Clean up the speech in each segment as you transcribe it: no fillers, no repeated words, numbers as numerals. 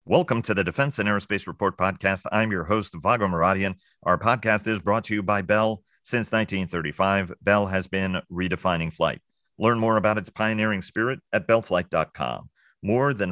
Welcome to the Defense and Aerospace Report podcast. I'm your host, Vago Muradian. Our podcast is brought to you by Bell. Since 1935, Bell has been redefining flight. Learn more about its pioneering spirit at bellflight.com. More than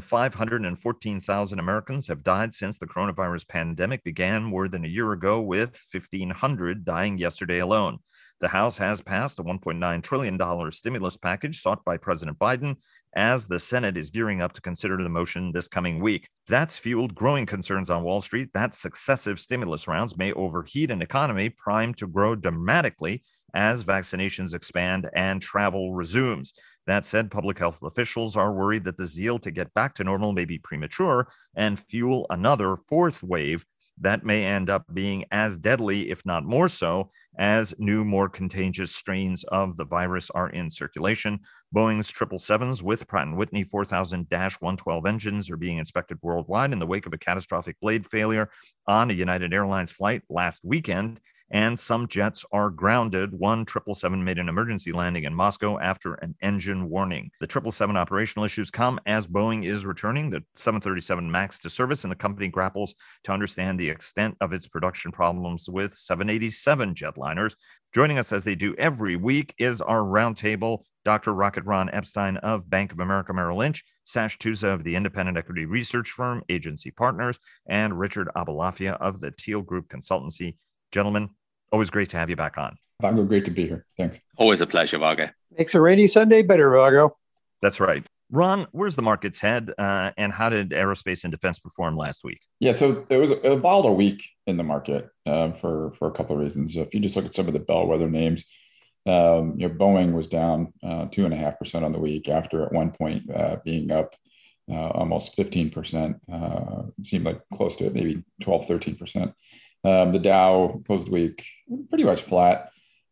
514,000 Americans have died since the coronavirus pandemic began more than a year ago, with 1,500 dying yesterday alone. The House has passed a $1.9 trillion stimulus package sought by President Biden, as the Senate is gearing up to consider the motion this coming week. That's fueled growing concerns on Wall Street that successive stimulus rounds may overheat an economy primed to grow dramatically as vaccinations expand and travel resumes. That said, public health officials are worried that the zeal to get back to normal may be premature and fuel another fourth wave that may end up being as deadly, if not more so, as new, more contagious strains of the virus are in circulation. Boeing's 777s with Pratt & Whitney 4000-112 engines are being inspected worldwide in the wake of a catastrophic blade failure on a United Airlines flight last weekend, and some jets are grounded. One 777 made an emergency landing in Moscow after an engine warning. The 777 operational issues come as Boeing is returning the 737 MAX to service, and the company grapples to understand the extent of its production problems with 787 jetliners. Joining us, as they do every week, is our roundtable, Dr. Rocket Ron Epstein of Bank of America Merrill Lynch, Sash Tusa of the independent equity research firm Agency Partners, and Richard Abalafia of the Teal Group Consultancy. Gentlemen, always great to have you back on. Vago, great to be here. Thanks. Always a pleasure, Vago. Makes a rainy Sunday better, Vago. That's right. Ron, where's the market's head, and how did aerospace and defense perform last week? Yeah, so there was a volatile week in the market for a couple of reasons. If you just look at some of the bellwether names, Boeing was down 2.5% on the week after at one point being up almost 15%. It seemed like close to it, maybe 12, 13%. The Dow closed the week pretty much flat.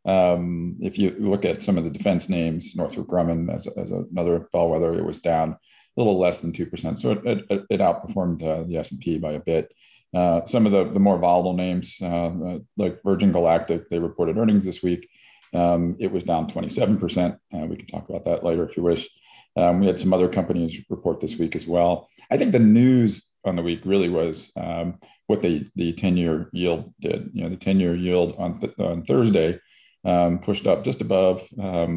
If you look at some of the defense names, Northrop Grumman as another bellwether, it was down a little less than 2%. So it outperformed the S&P by a bit. Some of the more volatile names, like Virgin Galactic, they reported earnings this week. It was down 27%. We can talk about that later if you wish. We had some other companies report this week as well. I think the news on the week really was what the 10-year yield did. The 10-year yield on Thursday pushed up just above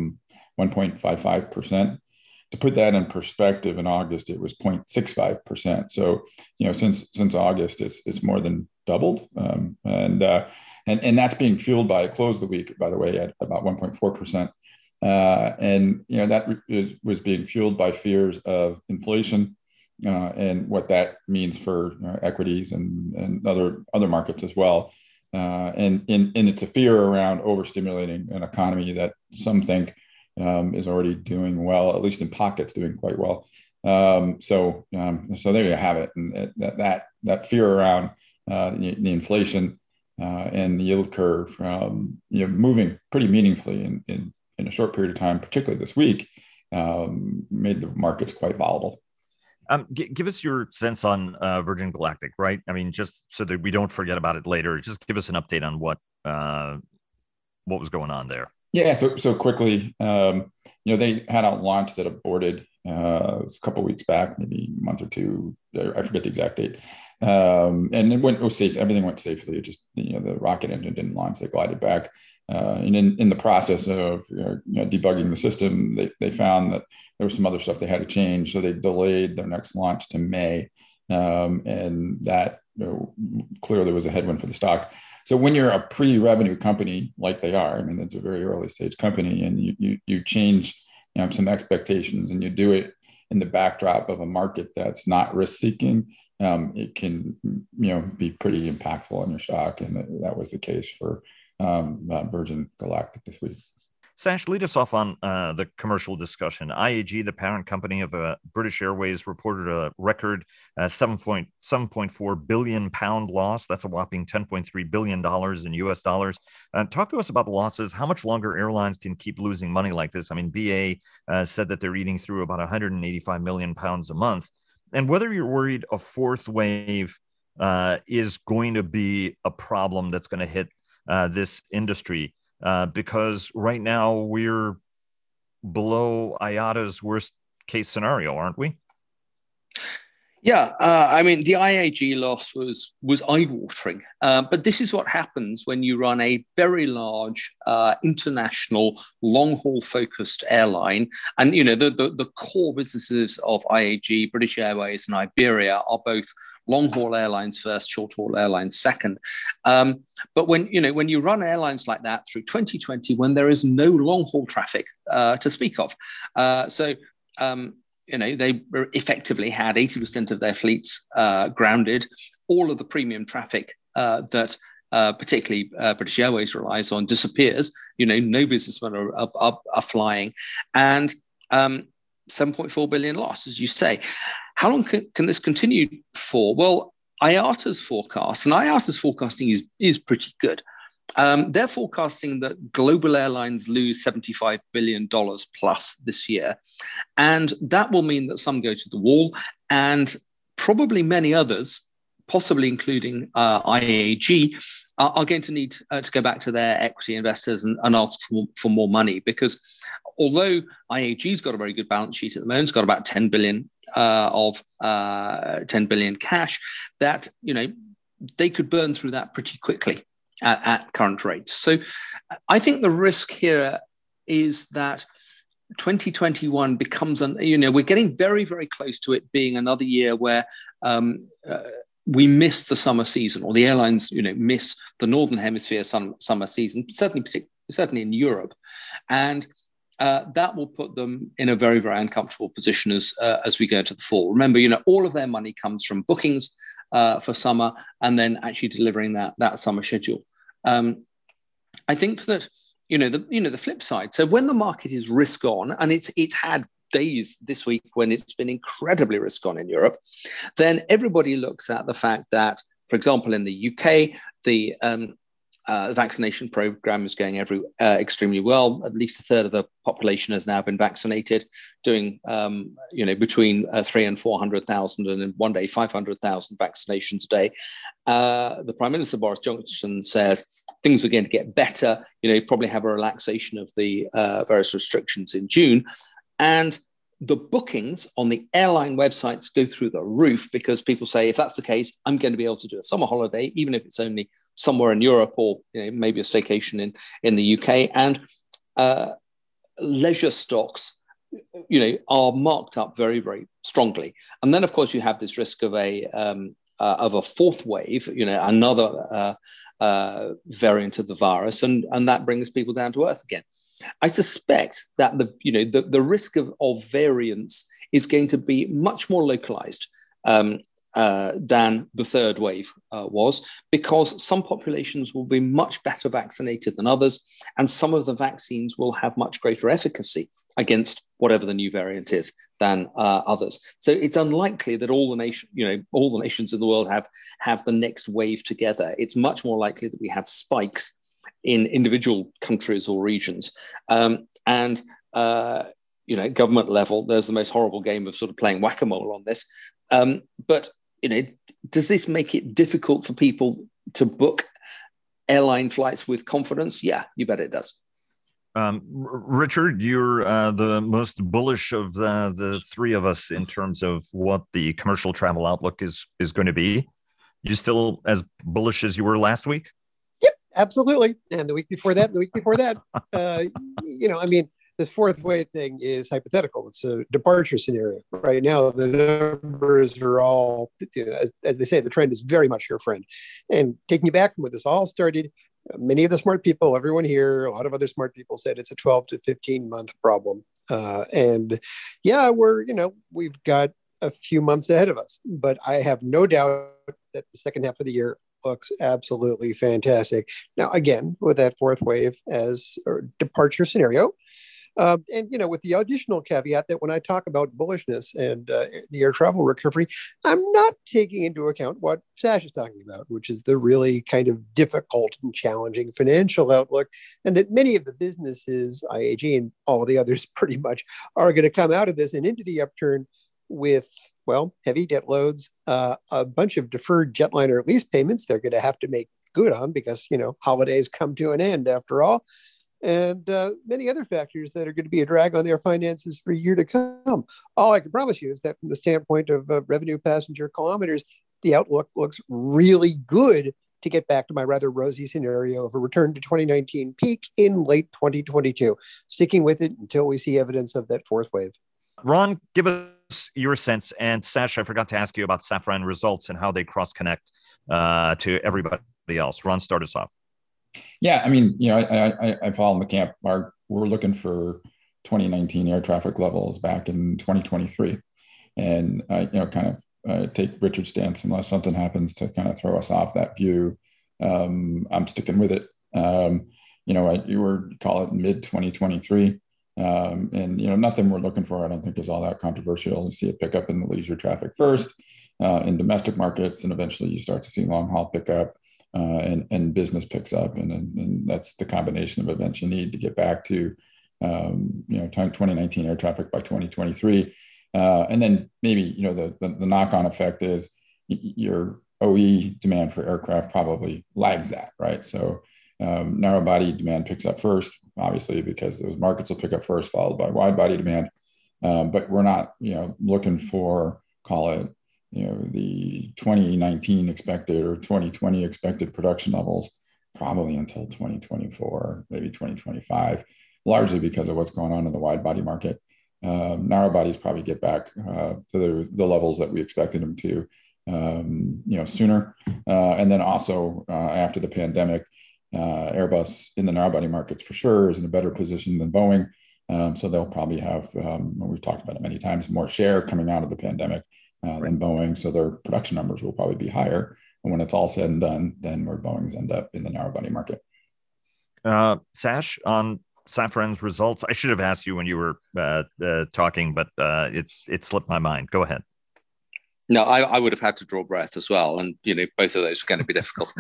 1.55%. To put that in perspective, in August it was 0.65%. So since August it's more than doubled, and that's being fueled by a close of the week, by the way, at about 1.4%. And that was being fueled by fears of inflation. And what that means for equities and other markets as well. And it's a fear around overstimulating an economy that some think is already doing well, at least in pockets, doing quite well. So there you have it. And that fear around the inflation and the yield curve, moving pretty meaningfully in a short period of time, particularly this week, made the markets quite volatile. Give us your sense on Virgin Galactic, right? I mean, just so that we don't forget about it later, just give us an update on what was going on there. Yeah, so quickly, they had a launch that aborted a couple of weeks back, maybe a month or two. I forget the exact date. And it was safe. Everything went safely. It just, the rocket engine didn't launch. They glided back. And in the process of debugging the system, they found that there was some other stuff they had to change. So they delayed their next launch to May. And that clearly was a headwind for the stock. So when you're a pre-revenue company like they are, I mean, it's a very early stage company, and you change some expectations, and you do it in the backdrop of a market that's not risk-seeking, it can be pretty impactful on your stock. And that was the case for Virgin Galactic this week. Sash, lead us off on the commercial discussion. IAG, the parent company of British Airways, reported a record 7.4 billion pound loss. That's a whopping $10.3 billion in US dollars. Talk to us about the losses. How much longer airlines can keep losing money like this? I mean, BA said that they're eating through about 185 million pounds a month. And whether you're worried a fourth wave is going to be a problem that's going to hit this industry, because right now we're below IATA's worst case scenario, aren't we? Yeah, I mean, the IAG loss was eye-watering, but this is what happens when you run a very large international long-haul focused airline. And the core businesses of IAG, British Airways, and Iberia are both long-haul airlines first, short-haul airlines second. But when you run airlines like that through 2020, when there is no long-haul traffic to speak of, they effectively had 80% of their fleets grounded. All of the premium traffic that particularly British Airways relies on disappears. No businessmen are flying. And 7.4 billion loss, as you say. How long can this continue for? Well, IATA's forecast, and IATA's forecasting is pretty good. They're forecasting that global airlines lose $75 billion plus this year. And that will mean that some go to the wall, and probably many others, possibly including IAG, are going to need to go back to their equity investors and ask for more money. Because although IAG's got a very good balance sheet at the moment, it's got about 10 billion of 10 billion cash, that they could burn through that pretty quickly at current rates. So I think the risk here is that 2021 becomes, we're getting very, very close to it being another year where we miss the summer season, or the airlines, miss the Northern Hemisphere summer season, certainly in Europe. And that will put them in a very, very uncomfortable position as we go to the fall. Remember, all of their money comes from bookings for summer, and then actually delivering that summer schedule. I think that the flip side. So when the market is risk on, and it's had days this week when it's been incredibly risk on in Europe, then everybody looks at the fact that, for example, in the UK, the vaccination program is going extremely well. At least a third of the population has now been vaccinated, doing between 300,000 and 400,000, and in one day 500,000 vaccinations a day. The Prime Minister Boris Johnson says things are going to get better. Probably have a relaxation of the various restrictions in June, and the bookings on the airline websites go through the roof, because people say, if that's the case, I'm going to be able to do a summer holiday, even if it's only somewhere in Europe, or maybe a staycation in the UK. And leisure stocks, are marked up very, very strongly. And then, of course, you have this risk of a fourth wave, another variant of the virus, and that brings people down to earth again. I suspect that the risk of variants is going to be much more localized than the third wave was, because some populations will be much better vaccinated than others, and some of the vaccines will have much greater efficacy against whatever the new variant is than others. So it's unlikely that all the nations in the world have the next wave together. It's much more likely that we have spikes in individual countries or regions. Government level, there's the most horrible game of sort of playing whack-a-mole on this. But does this make it difficult for people to book airline flights with confidence? Yeah, you bet it does. Richard, you're the most bullish of the three of us in terms of what the commercial travel outlook is going to be. You still as bullish as you were last week? Yep, absolutely. And the week before that, this fourth wave thing is hypothetical. It's a departure scenario. Right now, the numbers are all, as they say, the trend is very much your friend. And taking you back from where this all started, many of the smart people, everyone here, a lot of other smart people said it's a 12 to 15 month problem. We've got a few months ahead of us, but I have no doubt that the second half of the year looks absolutely fantastic. Now, again, with that fourth wave as a departure scenario, with the additional caveat that when I talk about bullishness and the air travel recovery, I'm not taking into account what Sash is talking about, which is the really kind of difficult and challenging financial outlook, and that many of the businesses, IAG and all of the others pretty much, are going to come out of this and into the upturn with, heavy debt loads, a bunch of deferred jetliner lease payments they're going to have to make good on because, holidays come to an end after all. and many other factors that are going to be a drag on their finances for a year to come. All I can promise you is that from the standpoint of revenue passenger kilometers, the outlook looks really good to get back to my rather rosy scenario of a return to 2019 peak in late 2022, sticking with it until we see evidence of that fourth wave. Ron, give us your sense. And Sash, I forgot to ask you about Safran results and how they cross-connect to everybody else. Ron, start us off. Yeah, I mean, I fall in the camp. We're looking for 2019 air traffic levels back in 2023. And, take Richard's stance unless something happens to kind of throw us off that view. I'm sticking with it. You were call it mid 2023. Nothing we're looking for, I don't think, is all that controversial. You see a pickup in the leisure traffic first in domestic markets, and eventually you start to see long haul pickup and business picks up. And that's the combination of events you need to get back to 2019 air traffic by 2023. And then maybe, the knock-on effect is your OE demand for aircraft probably lags that, right? So narrow body demand picks up first, obviously, because those markets will pick up first, followed by wide body demand. But we're not, looking for, call it, the 2019 expected or 2020 expected production levels probably until 2024, maybe 2025, largely because of what's going on in the wide body market. Narrow bodies probably get back to the levels that we expected them to, sooner. And then also after the pandemic, Airbus in the narrow body markets for sure is in a better position than Boeing. So they'll probably have, we've talked about it many times, more share coming out of the pandemic than Boeing. So their production numbers will probably be higher. And when it's all said and done, then where Boeing's end up in the narrow body market. Sash, on Safran's results, I should have asked you when you were talking, but it slipped my mind. Go ahead. No, I would have had to draw breath as well. And, both of those are going to be difficult.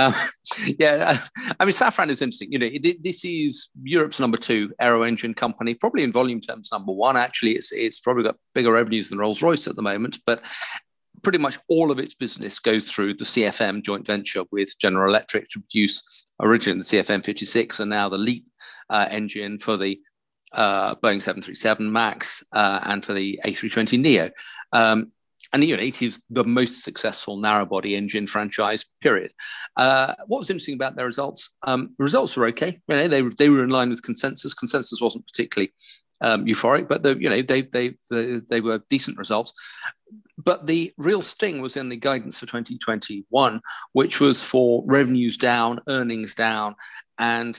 Safran is interesting. This is Europe's number 2 aero engine company, probably in volume terms, number 1. Actually, it's probably got bigger revenues than Rolls-Royce at the moment, but pretty much all of its business goes through the CFM joint venture with General Electric to produce originally the CFM56 and now the LEAP engine for the Boeing 737 MAX and for the A320neo. And it is the most successful narrow-body engine franchise, period. What was interesting about their results? The results were okay. They were in line with consensus. Consensus wasn't particularly euphoric, but they were decent results. But the real sting was in the guidance for 2021, which was for revenues down, earnings down, and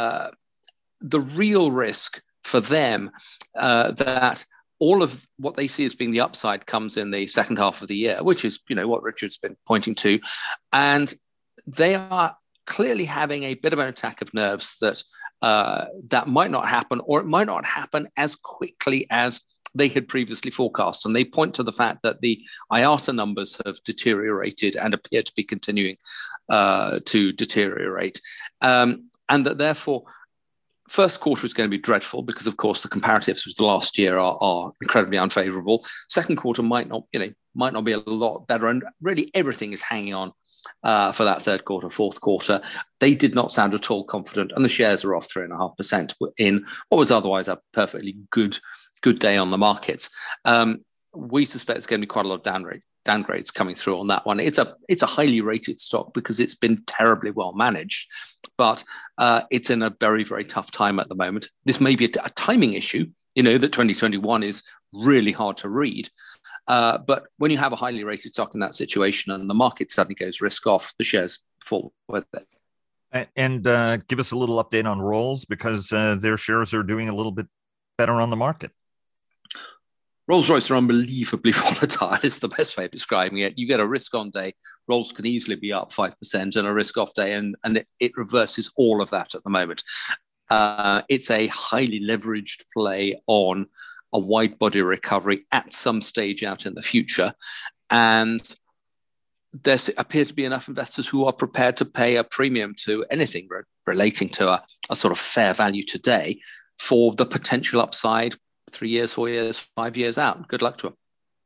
the real risk for them that all of what they see as being the upside comes in the second half of the year, which is, what Richard's been pointing to. And they are clearly having a bit of an attack of nerves that that might not happen, or it might not happen as quickly as they had previously forecast. And they point to the fact that the IATA numbers have deteriorated and appear to be continuing to deteriorate. And that therefore, first quarter is going to be dreadful because, of course, the comparatives with the last year are incredibly unfavorable. Second quarter might not be a lot better, and really everything is hanging on for that third quarter, fourth quarter. They did not sound at all confident, and the shares are off 3.5% in what was otherwise a perfectly good day on the markets. We suspect there's going to be quite a lot of downgrades coming through on that one. It's a highly rated stock because it's been terribly well managed, but it's in a very, very tough time at the moment. This may be a timing issue, that 2021 is really hard to read. But when you have a highly rated stock in that situation and the market suddenly goes risk off, the shares fall with it. And give us a little update on Rolls, because their shares are doing a little bit better on the market. Rolls-Royce are unbelievably volatile is the best way of describing it. You get a risk-on day, Rolls can easily be up 5%, and a risk-off day, and it reverses all of that at the moment. It's a highly leveraged play on a wide-body recovery at some stage out in the future. And there appear to be enough investors who are prepared to pay a premium to anything relating to a sort of fair value today for the potential upside 3 years, 4 years, 5 years out. Good luck to them.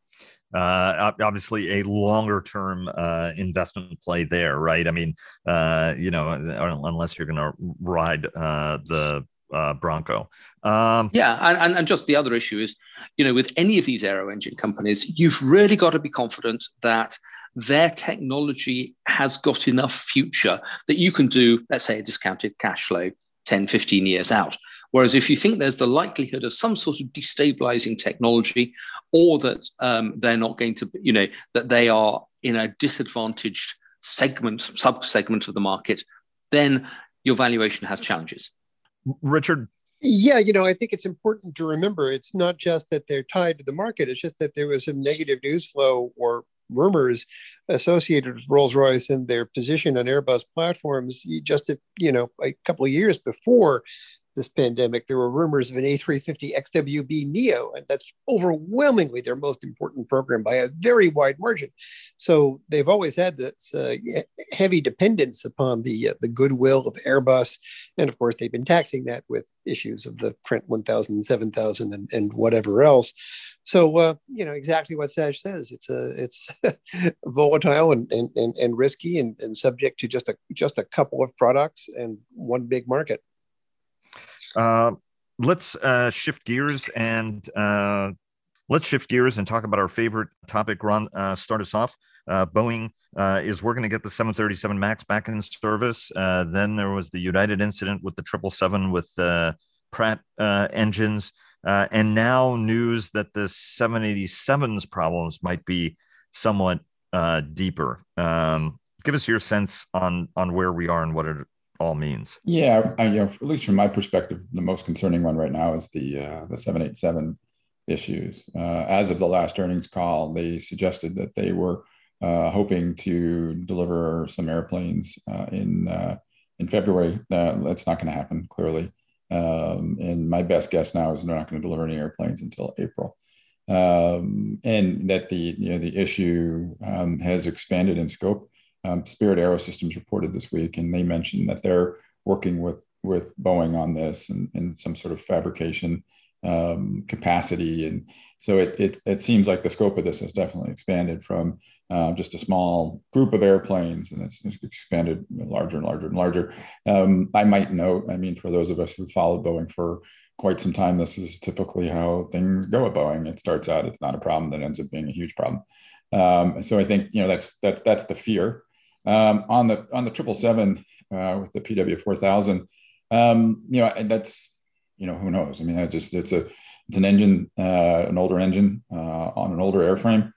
obviously a longer term investment play there, right? I mean, unless you're going to ride the Bronco. And just the other issue is, with any of these aero engine companies, you've really got to be confident that their technology has got enough future that you can do, let's say, a discounted cash flow 10, 15 years out. Whereas if you think there's the likelihood of some sort of destabilizing technology, or that they're not going to, that they are in a disadvantaged sub-segment of the market, then your valuation has challenges. Richard? Yeah, I think it's important to remember it's not just that they're tied to the market. It's just that there was some negative news flow or rumors associated with Rolls-Royce and their position on Airbus platforms. Just, a couple of years before this pandemic, there were rumors of an A350 XWB Neo, and that's overwhelmingly their most important program by a very wide margin. So they've always had this heavy dependence upon the goodwill of Airbus, and of course they've been taxing that with issues of the Trent 1000, 7000, and whatever else. So exactly what Saj says. It's volatile and risky and subject to just a couple of products and one big market. Let's shift gears and talk about our favorite topic. Ron, start us off. Boeing is working to get the 737 MAX back in service. Then there was the United incident with the 777 with Pratt engines. And now news that the 787's problems might be somewhat deeper. Give us your sense on where we are and what it all means. Yeah, at least from my perspective, the most concerning one right now is the 787 issues. As of the last earnings call, they suggested that they were hoping to deliver some airplanes in February. That's not going to happen, clearly. And my best guess now is they're not going to deliver any airplanes until April. And that the issue has expanded in scope. Spirit AeroSystems reported this week, and they mentioned that they're working with Boeing on this and some sort of fabrication capacity. And so it seems like the scope of this has definitely expanded from just a small group of airplanes, and it's expanded larger and larger and larger. I might note, for those of us who followed Boeing for quite some time, this is typically how things go at Boeing. It starts out, it's not a problem, that ends up being a huge problem. So I think that's the fear. On the 777 with the PW4000, and that's who knows? It's an engine, an older engine on an older airframe,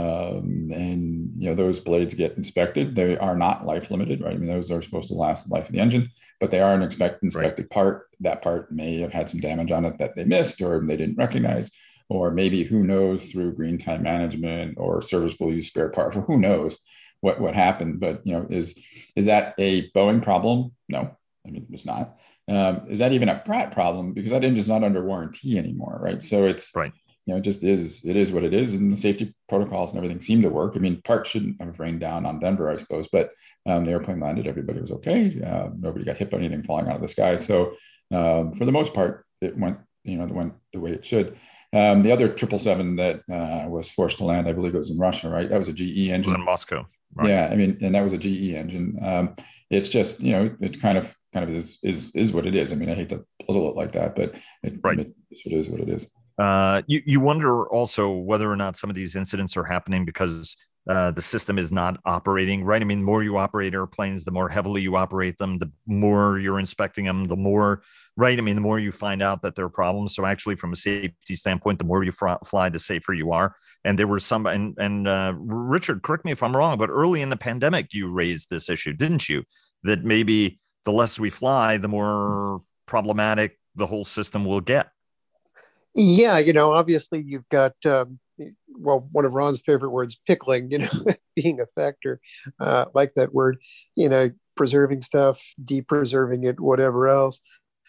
and those blades get inspected. They are not life limited, right? Those are supposed to last the life of the engine, but they are an inspected right. part. That part may have had some damage on it that they missed or they didn't recognize. Or maybe, who knows, through green time management or serviceable use spare parts, or who knows what happened. But is that a Boeing problem? No, it's not. Is that even a Pratt problem? Because that engine's not under warranty anymore, right? So it's right. It just is. It is what it is, and the safety protocols and everything seem to work. Parts shouldn't have rained down on Denver, I suppose, but the airplane landed. Everybody was okay. Nobody got hit by anything falling out of the sky. So for the most part, it went the way it should. The other 777 that was forced to land, I believe it was in Russia, right? That was a GE engine. In Moscow. Right. Yeah, and that was a GE engine. It's just, it kind of is what it is. I hate to belittle it like that, but it is what it is. You wonder also whether or not some of these incidents are happening because the system is not operating right. The more you operate airplanes, the more heavily you operate them, the more you're inspecting them, the more, right? The more you find out that there are problems. So actually, from a safety standpoint, the more you fly, the safer you are. And there were some, and Richard, correct me if I'm wrong, but early in the pandemic, you raised this issue, didn't you? That maybe the less we fly, the more problematic the whole system will get. Yeah, obviously you've got, one of Ron's favorite words, pickling, being a factor, like that word, preserving stuff, de-preserving it, whatever else.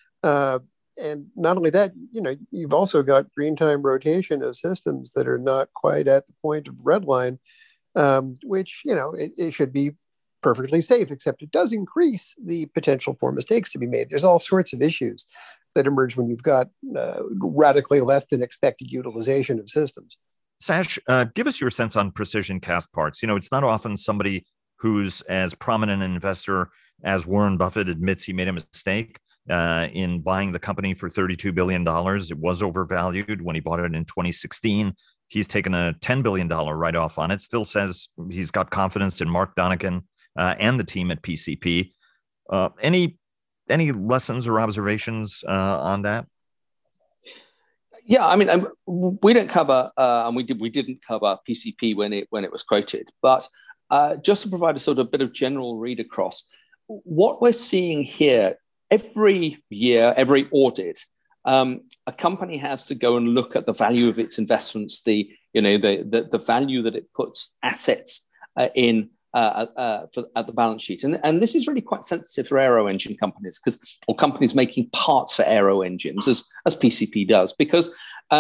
And not only that, you've also got green time rotation of systems that are not quite at the point of redline, which, it should be perfectly safe, except it does increase the potential for mistakes to be made. There's all sorts of issues that emerge when you've got radically less than expected utilization of systems. Sash, give us your sense on Precision Castparts. It's not often somebody who's as prominent an investor as Warren Buffett admits he made a mistake in buying the company for $32 billion. It was overvalued when he bought it in 2016. He's taken a $10 billion write-off on it, still says he's got confidence in Mark Donegan and the team at PCP. Any lessons or observations on that? Yeah, I mean, we don't cover, and we didn't cover PCP when it was quoted. But just to provide a sort of bit of general read across, what we're seeing here every year, every audit, a company has to go and look at the value of its investments, the value that it puts assets in. At the balance sheet, and this is really quite sensitive for aero engine companies or companies making parts for aero engines, as PCP does, because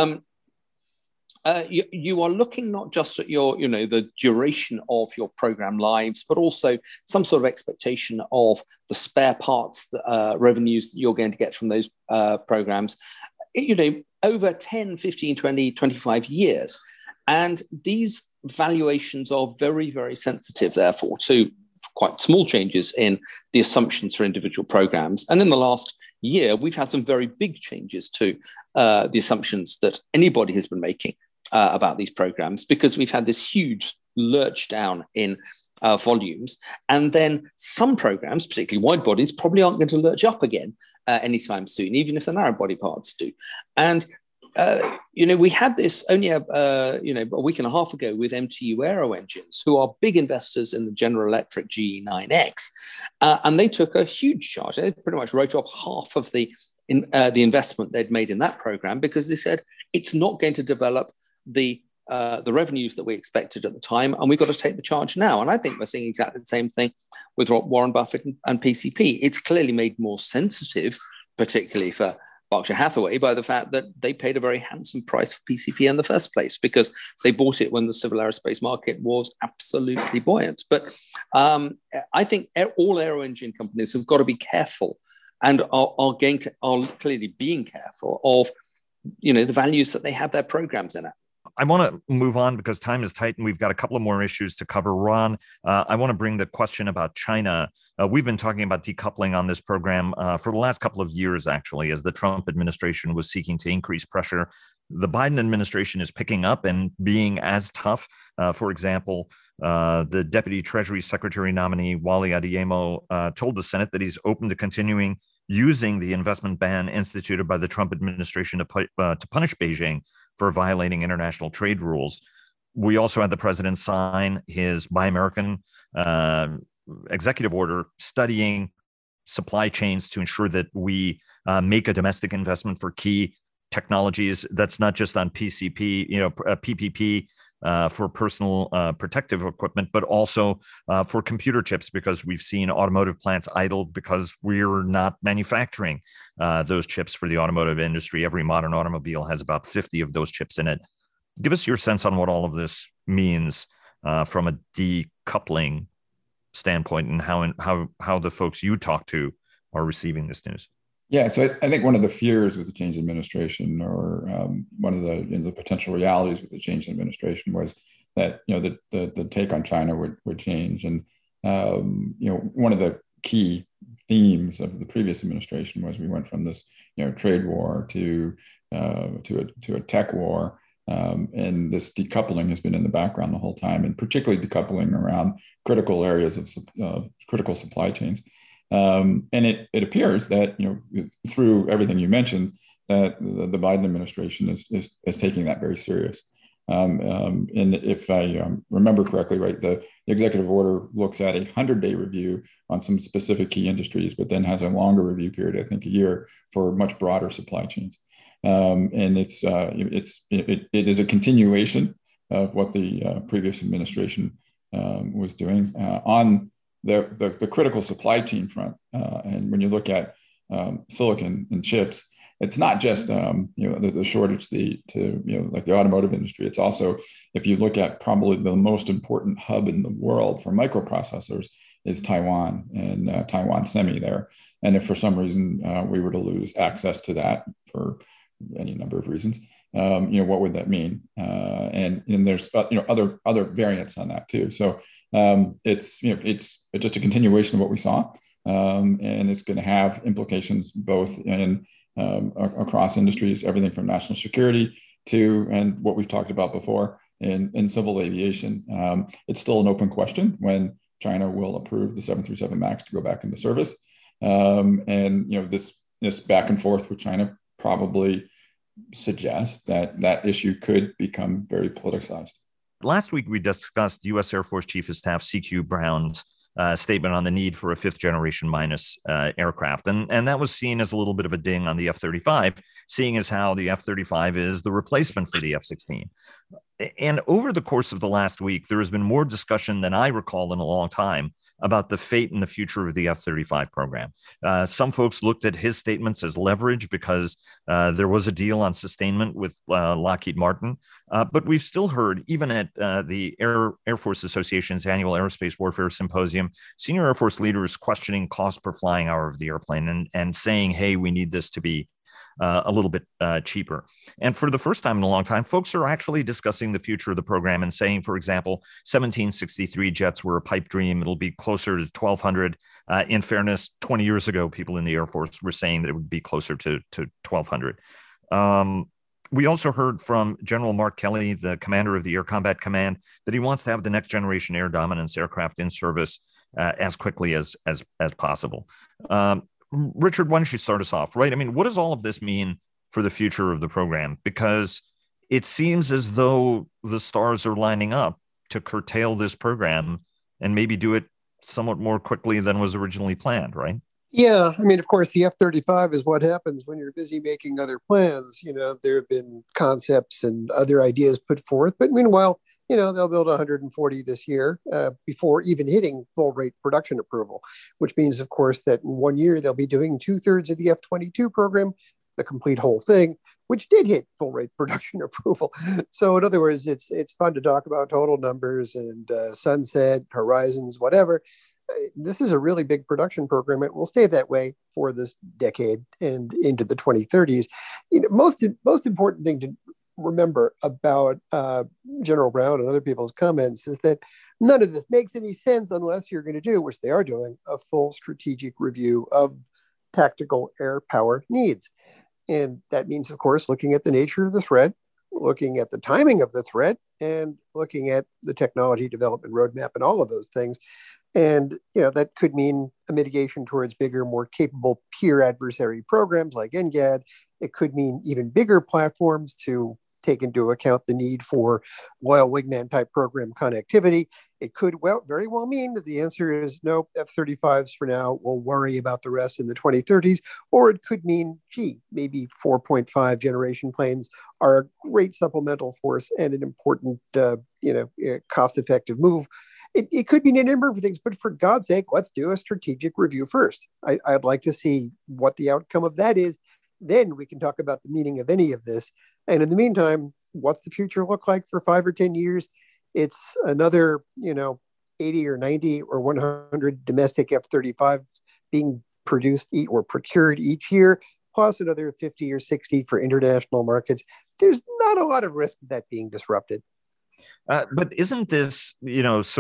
you are looking not just at the duration of your program lives, but also some sort of expectation of the spare parts revenues that you're going to get from those programs, over 10, 15, 20, 25 years, and these valuations are very, very sensitive, therefore, to quite small changes in the assumptions for individual programs. And in the last year, we've had some very big changes to the assumptions that anybody has been making about these programs, because we've had this huge lurch down in volumes. And then some programs, particularly wide bodies, probably aren't going to lurch up again anytime soon, even if the narrow body parts do. And we had this only a week and a half ago with MTU Aero Engines, who are big investors in the General Electric GE9X, and they took a huge charge. They pretty much wrote off half of the investment they'd made in that program, because they said it's not going to develop the revenues that we expected at the time, and we've got to take the charge now. And I think we're seeing exactly the same thing with Warren Buffett and PCP. It's clearly made more sensitive, particularly for Berkshire Hathaway, by the fact that they paid a very handsome price for PCP in the first place, because they bought it when the civil aerospace market was absolutely buoyant. But I think all aero engine companies have got to be careful, and are clearly being careful of the values that they have their programs in at. I want to move on because time is tight and we've got a couple of more issues to cover. Ron, I want to bring the question about China. We've been talking about decoupling on this program for the last couple of years, actually, as the Trump administration was seeking to increase pressure. The Biden administration is picking up and being as tough. For example, the Deputy Treasury Secretary nominee, Wally Adeyemo, told the Senate that he's open to continuing using the investment ban instituted by the Trump administration to punish Beijing for violating international trade rules. We also had the president sign his Buy American executive order studying supply chains to ensure that we make a domestic investment for key technologies. That's not just on PCP, PPP for personal protective equipment, but also for computer chips, because we've seen automotive plants idled because we're not manufacturing those chips for the automotive industry. Every modern automobile has about 50 of those chips in it. Give us your sense on what all of this means from a decoupling standpoint, and how the folks you talk to are receiving this news. Yeah, so I think one of the fears with the change in administration, or one of the potential realities with the change in administration, was that the take on China would change, and one of the key themes of the previous administration was we went from this trade war to a tech war, and this decoupling has been in the background the whole time, and particularly decoupling around critical areas of critical supply chains. And it appears that through everything you mentioned, that the Biden administration is taking that very serious. And if I remember correctly, right, the executive order looks at a 100-day review on some specific key industries, but then has a longer review period, I think a year, for much broader supply chains. And it is a continuation of what the previous administration was doing on the critical supply chain front. And when you look at silicon and chips, it's not just the shortage like the automotive industry. It's also, if you look at probably the most important hub in the world for microprocessors, is Taiwan and Taiwan Semi there. And if for some reason we were to lose access to that for any number of reasons, what would that mean? And there's other variants on that too. So it's just a continuation of what we saw, and it's going to have implications both in across industries, everything from national security to, and what we've talked about before in civil aviation. It's still an open question when China will approve the 737 MAX to go back into service. This back and forth with China probably suggests that issue could become very politicized. Last week, we discussed U.S. Air Force Chief of Staff C.Q. Brown's statement on the need for a fifth generation minus aircraft. And that was seen as a little bit of a ding on the F-35, seeing as how the F-35 is the replacement for the F-16. And over the course of the last week, there has been more discussion than I recall in a long time about the fate and the future of the F-35 program. Some folks looked at his statements as leverage because there was a deal on sustainment with Lockheed Martin. But we've still heard, even at the Air Force Association's annual Aerospace Warfare Symposium, senior Air Force leaders questioning cost per flying hour of the airplane and saying, hey, we need this to be a little bit cheaper. And for the first time in a long time, folks are actually discussing the future of the program and saying, for example, 1763 jets were a pipe dream. It'll be closer to 1,200. In fairness, 20 years ago, people in the Air Force were saying that it would be closer to 1,200. We also heard from General Mark Kelly, the commander of the Air Combat Command, that he wants to have the next generation air dominance aircraft in service as quickly as possible. Richard, why don't you start us off, right? I mean, what does all of this mean for the future of the program? Because it seems as though the stars are lining up to curtail this program and maybe do it somewhat more quickly than was originally planned, right? Yeah, I mean, of course, the F-35 is what happens when you're busy making other plans. There have been concepts and other ideas put forth, but meanwhile, they'll build 140 this year before even hitting full rate production approval, which means, of course, that in 1 year, they'll be doing 2/3 of the F-22 program, the complete whole thing, which did hit full rate production approval. So in other words, it's fun to talk about total numbers and sunset, horizons, whatever. This is a really big production program. It will stay that way for this decade and into the 2030s. Most important thing to remember about General Brown and other people's comments is that none of this makes any sense unless you're going to do, which they are doing, a full strategic review of tactical air power needs. And that means, of course, looking at the nature of the threat, looking at the timing of the threat, and looking at the technology development roadmap and all of those things. And, that could mean a mitigation towards bigger, more capable peer adversary programs like NGAD. It could mean even bigger platforms to take into account the need for loyal wingman type program connectivity. It could very well mean that the answer is no, F-35s for now. We'll worry about the rest in the 2030s. Or it could mean, maybe 4.5 generation planes are a great supplemental force and an important, cost-effective move. It could mean a number of things, but for God's sake, let's do a strategic review first. I'd like to see what the outcome of that is. Then we can talk about the meaning of any of this. And in the meantime, what's the future look like for 5 or 10 years? It's another, 80 or 90 or 100 domestic F-35s being produced or procured each year, plus another 50 or 60 for international markets. There's not a lot of risk of that being disrupted. But isn't this, this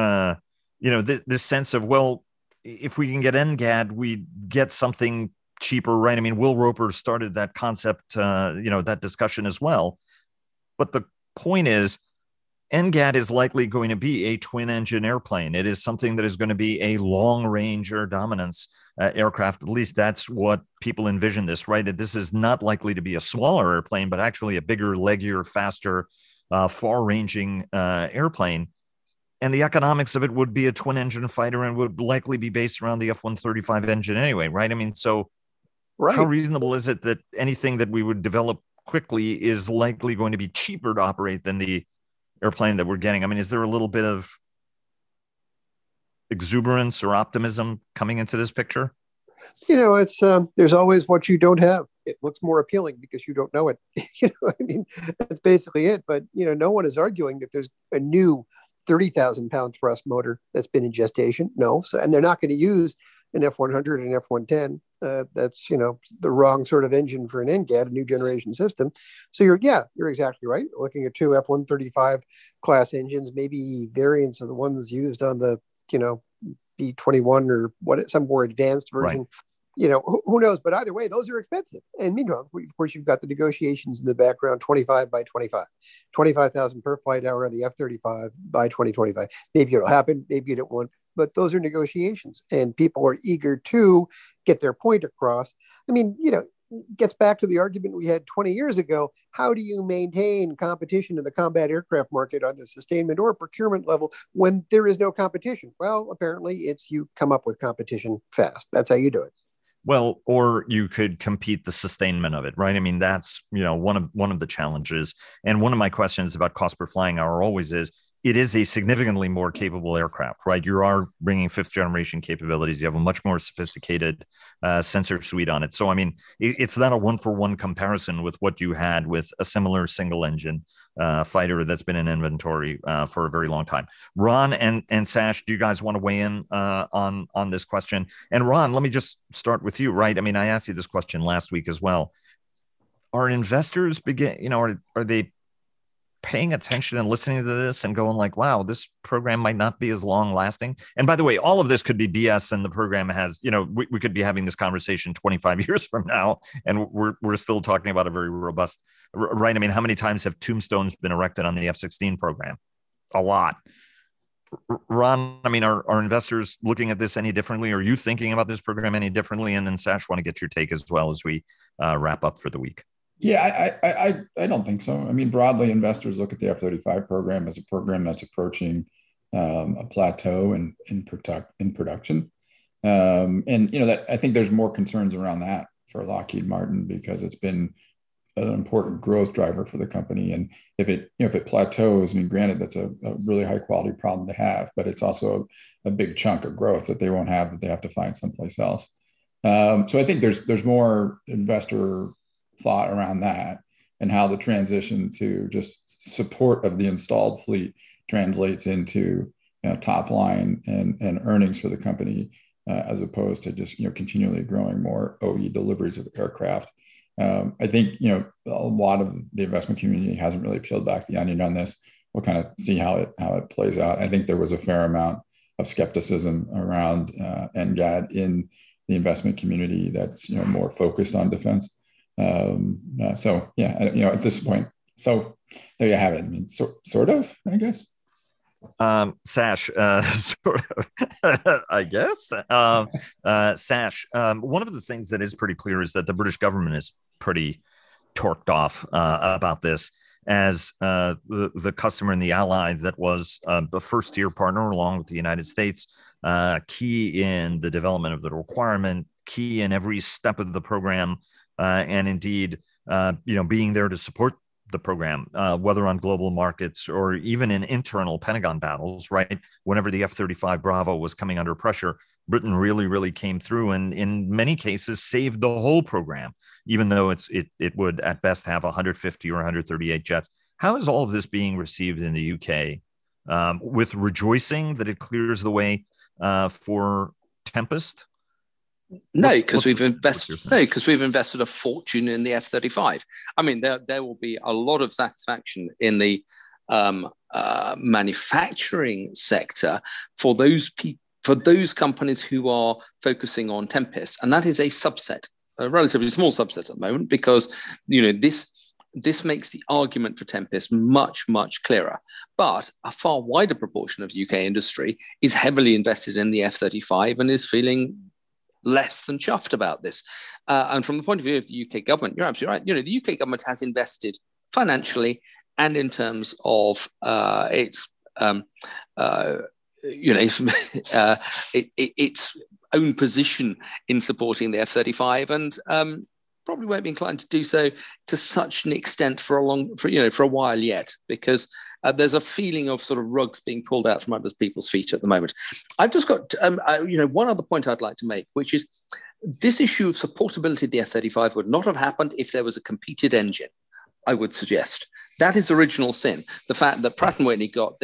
sense of, well, if we can get NGAD, we get something cheaper, right? I mean, Will Roper started that concept, that discussion as well. But the point is, NGAD is likely going to be a twin engine airplane. It is something that is going to be a long range air dominance aircraft. At least that's what people envision this, right? This is not likely to be a smaller airplane, but actually a bigger, leggier, faster, far-ranging airplane. And the economics of it would be a twin-engine fighter and would likely be based around the F-135 engine anyway, right? I mean, so how reasonable is it that anything that we would develop quickly is likely going to be cheaper to operate than the airplane that we're getting? I mean, is there a little bit of exuberance or optimism coming into this picture? It's there's always what you don't have. It looks more appealing because you don't know it. That's basically it. But no one is arguing that there's a new 30,000 pound thrust motor that's been in gestation. No, and they're not going to use an F-100 and F-110. That's the wrong sort of engine for an NGAD, a new generation system. So you're exactly right. Looking at two F-135 class engines, maybe variants of the ones used on the B-21 or some more advanced version. Right. Who knows? But either way, those are expensive. And meanwhile, of course, you've got the negotiations in the background, 25 by 25, 25,000 per flight hour on the F-35 by 2025. Maybe it'll happen, maybe it won't. But those are negotiations, and people are eager to get their point across. I mean, gets back to the argument we had 20 years ago. How do you maintain competition in the combat aircraft market on the sustainment or procurement level when there is no competition? Well, apparently it's you come up with competition fast. That's how you do it. Well, or you could compete the sustainment of it, right? I mean, that's, one of the challenges. And one of my questions about cost per flying hour always is, it is a significantly more capable aircraft, right? You are bringing fifth generation capabilities. You have a much more sophisticated sensor suite on it. So, I mean, it's not a one-for-one comparison with what you had with a similar single engine fighter that's been in inventory for a very long time. Ron and Sash, do you guys want to weigh in on this question? And Ron, let me just start with you, right? I mean, I asked you this question last week as well. Are investors are they paying attention and listening to this and going like, wow, this program might not be as long lasting? And by the way, all of this could be BS, and the program has, we could be having this conversation 25 years from now, and we're still talking about a very robust, right? I mean, how many times have tombstones been erected on the F-16 program? A lot. Ron, I mean, are investors looking at this any differently? Are you thinking about this program any differently? And then Sash, want to get your take as well as we wrap up for the week. Yeah, I don't think so. I mean, broadly, investors look at the F-35 program as a program that's approaching a plateau in production. That I think there's more concerns around that for Lockheed Martin, because it's been an important growth driver for the company. And if it plateaus, I mean, granted, that's a really high quality problem to have, but it's also a big chunk of growth that they won't have, that they have to find someplace else. So I think there's more investor thought around that, and how the transition to just support of the installed fleet translates into top line and earnings for the company, as opposed to just continually growing more OE deliveries of aircraft. I think a lot of the investment community hasn't really peeled back the onion on this. We'll kind of see how it plays out. I think there was a fair amount of skepticism around NGAD in the investment community that's more focused on defense. So yeah, at this point, so there you have it. I mean, sort of, I guess. Sash, sort of, I guess. Sash, one of the things that is pretty clear is that the British government is pretty torqued off about this, as the customer and the ally that was the first tier partner along with the United States, key in the development of the requirement, key in every step of the program. And indeed, being there to support the program, whether on global markets or even in internal Pentagon battles, right? Whenever the F-35 Bravo was coming under pressure, Britain really, really came through and in many cases saved the whole program, even though it would at best have 150 or 138 jets. How is all of this being received in the UK? With rejoicing that it clears the way for Tempest? No, because we've invested a fortune in the F-35. I mean, there will be a lot of satisfaction in the manufacturing sector for those companies who are focusing on Tempest, and that is a subset, a relatively small subset at the moment, because this makes the argument for Tempest much, much clearer. But a far wider proportion of UK industry is heavily invested in the F-35 and is feeling less than chuffed about this. And from the point of view of the UK government, you're absolutely right. The UK government has invested financially and in terms of its own position in supporting the F-35, and probably won't be inclined to do so to such an extent for a while yet, because there's a feeling of sort of rugs being pulled out from under people's feet at the moment. I've just got one other point I'd like to make, which is this issue of supportability of the F-35 would not have happened if there was a competed engine, I would suggest. That is original sin. The fact that Pratt & Whitney got the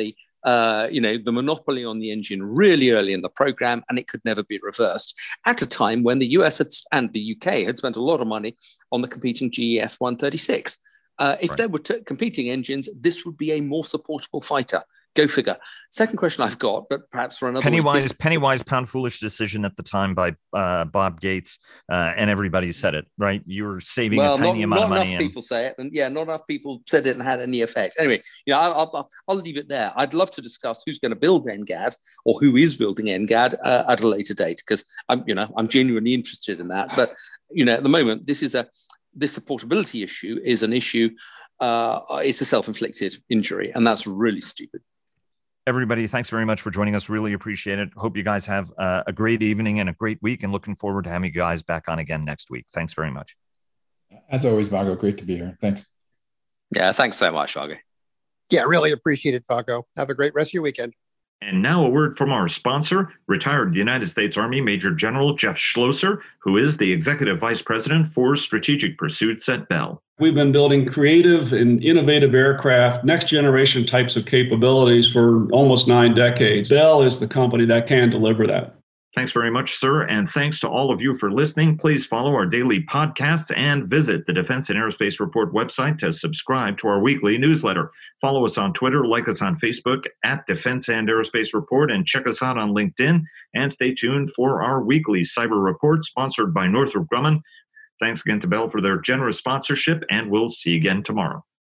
the monopoly on the engine really early in the program, and it could never be reversed at a time when the US and the UK had spent a lot of money on the competing GE F136. If there were competing engines, this would be a more supportable fighter. Go figure. Second question I've got, but perhaps for another penny-wise, pound-foolish decision at the time by Bob Gates, and everybody said it, right? You were saving a tiny amount of money. Not enough people say it, and not enough people said it and had any effect. Anyway, I'll leave it there. I'd love to discuss who's going to build NGAD or who is building NGAD at a later date, because I'm genuinely interested in that. But at the moment, this supportability issue is an issue. It's a self-inflicted injury, and that's really stupid. Everybody, thanks very much for joining us. Really appreciate it. Hope you guys have a great evening and a great week, and looking forward to having you guys back on again next week. Thanks very much. As always, Vago, great to be here. Thanks. Yeah, thanks so much, Vago. Yeah, really appreciate it, Vago. Have a great rest of your weekend. And now a word from our sponsor, retired United States Army Major General Jeff Schlosser, who is the Executive Vice President for Strategic Pursuits at Bell. We've been building creative and innovative aircraft, next generation types of capabilities for almost 9 decades. Bell is the company that can deliver that. Thanks very much, sir. And thanks to all of you for listening. Please follow our daily podcasts and visit the Defense and Aerospace Report website to subscribe to our weekly newsletter. Follow us on Twitter, like us on Facebook at Defense and Aerospace Report, and check us out on LinkedIn. And stay tuned for our weekly cyber report sponsored by Northrop Grumman. Thanks again to Bell for their generous sponsorship, and we'll see you again tomorrow.